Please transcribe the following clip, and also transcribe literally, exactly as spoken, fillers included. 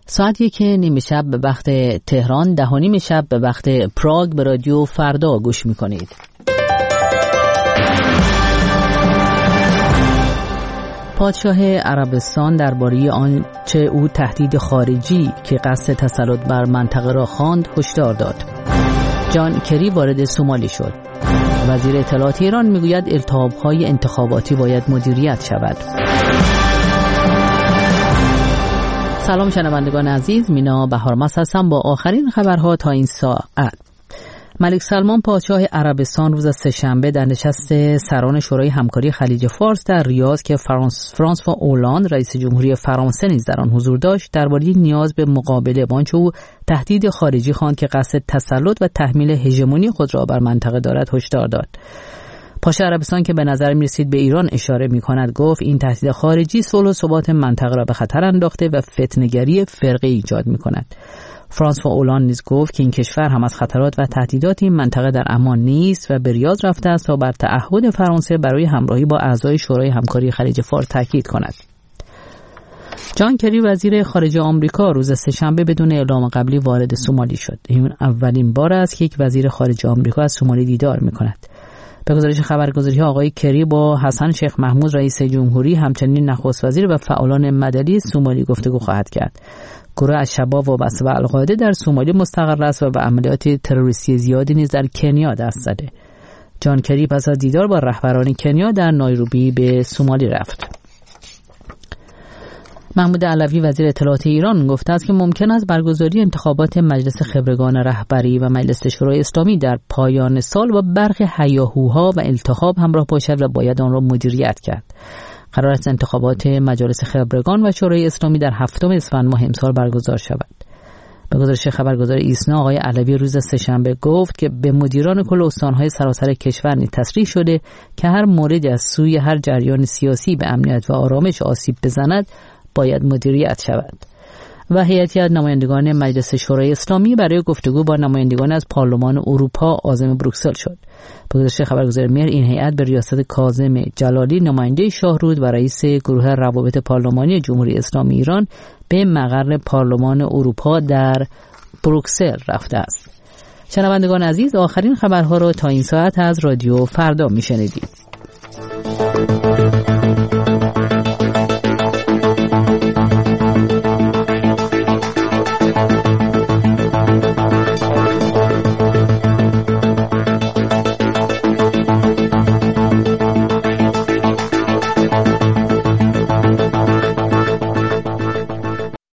ساعت یک نیمه شب به وقت تهران، ده و نیم شب به وقت پراگ به رادیو فردا گوش میکنید. پادشاه عربستان درباره آنچه او تهدید خارجی که قصد تسلط بر منطقه را خواند هشدار داد. جان کری وارد سومالی شد. وزیر اطلاعات ایران میگوید التهاب‌های انتخاباتی باید مدیریت شود. سلام شنوندگان عزیز، مینا بهارمس هستم با آخرین خبرها تا این ساعت. ملک سلمان پادشاه عربستان روز سه‌شنبه در نشست سران شورای همکاری خلیج فارس در ریاض که فرانس فرانسوا اولاند رئیس جمهوری فرانسه نیز در آن حضور داشت درباره نیاز به مقابله با آنچه او تهدید خارجی خواند که قصد تسلط و تحمیل هژمونی خود را بر منطقه دارد هشدار داد. پادشاه عربستان که به نظر می‌رسید به ایران اشاره می‌کند گفت این تهدید خارجی صلح و ثبات منطقه را به خطر انداخته و فتنه‌گری فرقه‌ای ایجاد می‌کند. فرانسوا اولاند نیز گفت که این کشور هم از خطرات و تهدیدات این منطقه در امان نیست و به ریاض رفته است تا بر تعهد فرانسه برای همراهی با اعضای شورای همکاری خلیج فارس تاکید کند. جان کری وزیر خارجه آمریکا روز سه‌شنبه بدون اعلام قبلی وارد سومالی شد. این اولین بار است که یک وزیر خارجه آمریکا از سومالی دیدار می‌کند. به گزارش خبرگزاری آقای کری با حسن شیخ محمود رئیس جمهوری همچنین نخست وزیر و فعالان مدنی سومالی گفتگو خواهد کرد. گروه الشباب وابسته به القاعده در سومالی مستقر است و به عملیات تروریستی زیادی نیز در کنیا دست زده. جان کری پس از دیدار با رهبران کنیا در نایروبی به سومالی رفت. محمود علوی وزیر اطلاعات ایران گفته است که ممکن است برگزاری انتخابات مجلس خبرگان رهبری و مجلس شورای اسلامی در پایان سال با برخی هیاهوها و التهاب همراه باشد و باید آن را مدیریت کرد. قرار است انتخابات مجالس خبرگان و شورای اسلامی در هفتم اسفند ماه امسال برگزار شود. به گزارش خبرگزار ایسنا آقای علوی روز سه‌شنبه گفت که به مدیران کل استان‌های سراسر کشور نیز تصریح شده که هر مورد از سوی هر جریان سیاسی به امنیت و آرامش آسیب بزند باید مدیریت شود. و هیئتی از نمایندگان مجلس شورای اسلامی برای گفتگو با نمایندگان از پارلمان اروپا عازم بروکسل شد. به گزارش خبرگزاری مهر این هیئت به ریاست کاظم جلالی نماینده شاهرود و رئیس گروه روابط پارلمانی جمهوری اسلامی ایران به مقر پارلمان اروپا در بروکسل رفته است. شنوندگان عزیز، آخرین خبرها را تا این ساعت از رادیو فردا میشنیدید.